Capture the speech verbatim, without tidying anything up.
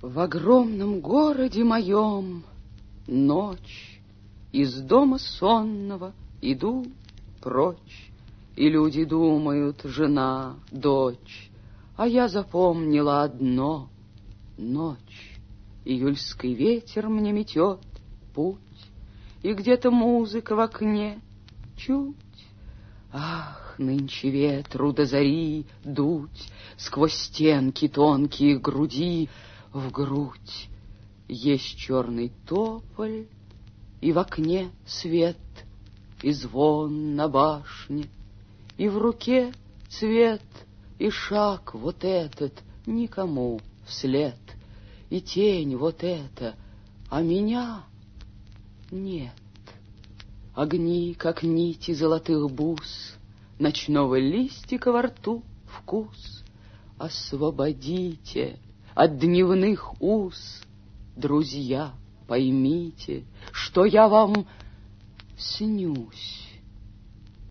В огромном городе моем ночь, из дома сонного иду прочь, и люди думают: жена, дочь, а я запомнила одно — ночь. Июльский ветер мне метет путь, и где-то музыка в окне чуть. Ах, нынче ветру до зари дуть сквозь стенки тонкие груди в грудь. Есть черный тополь, и в окне свет, и звон на башне, и в руке цвет, и шаг вот этот никому вслед, и тень вот эта, а меня нет. Огни, как нити золотых бус, ночного листика во рту вкус. Освободите от дневных уз, друзья, поймите, что я вам снюсь.